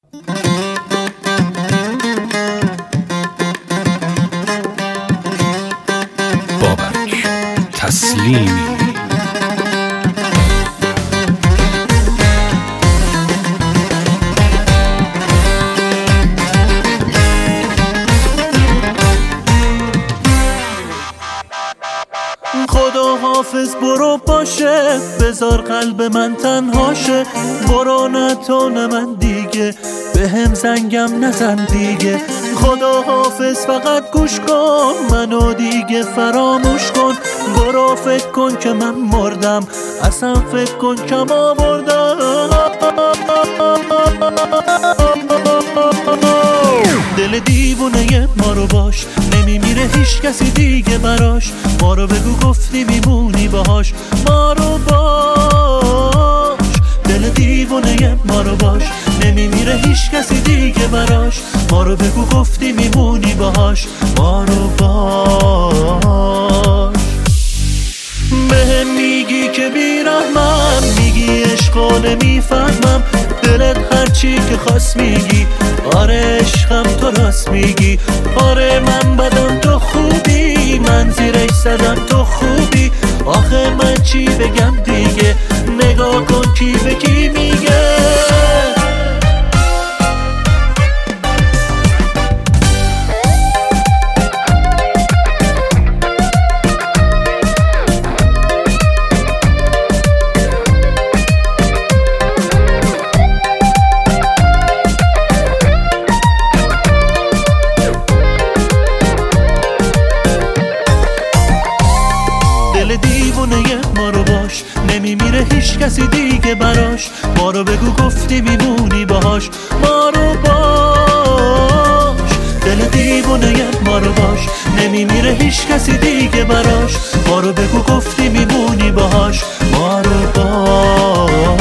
بابک تسلیمی. خدا حافظ برو باشه، بذار قلب من تنهاشه. برو نه تو نه من دیگه، به هم زنگم نزن دیگه. خدا حافظ فقط گوش کن، منو دیگه فراموش کن. برو فکر کن که من مردم، اصلا فکر کن کم آوردم. دل دیوونه ما رو باش، نمیمیره هیچ کسی دیگه براش. ما رو بگو گفتی میمونی باهاش، ما رو باش. دل دیوونه ما رو باش، نمیمیره هیچ کسی دیگه براش. ما رو بگو گفتی میمونی باهاش، ما رو باش. بهم میگی که بیرحمم، میگی عشقا نمیفهمم. دلت هرچی که خواست میگی، آره عشقم تو راست میگی. آره من بدم تو خوبی، من زیرش زدم تو خوبی. آخه من چی بگم دیگه، نگاه کن کی به کی میگه. دل دیوونه ما رو باش، نمیمیره هیچ کسی دیگه براش. ما رو بگو گفتی میمونی باهاش، ما رو باش. دل دیوونه ما رو باش، نمیمیره هیچ کسی دیگه براش. ما رو بگو گفتی میمونی باهاش، ما رو باش.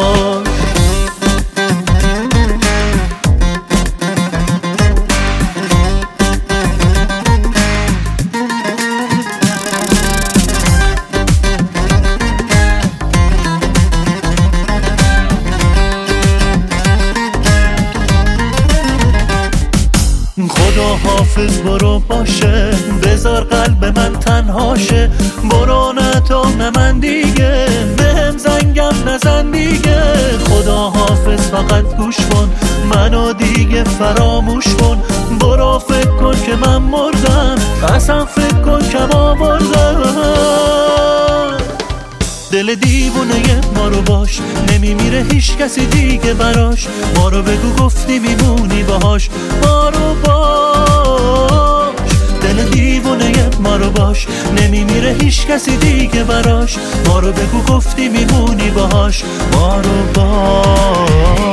خدا حافظ برو باشه، بذار قلب من تنهاشه. برو نه تو نه من دیگه، بهم زنگم نزن دیگه. خدا حافظ فقط گوش کن، منو دیگه فراموش کن. برو فکر کن که من مردم، اصلا فکر کن کم آوردم. دل دیوونه ما رو باش، نمیمیره هیچ کسی دیگه براش. ما رو بگو گفتی میمونی باهاش، ما رو باش. دل دیوونه ما رو باش، نمیمیره هیچ کسی دیگه براش. ما رو بگو گفتی میمونی باهاش، ما رو باش.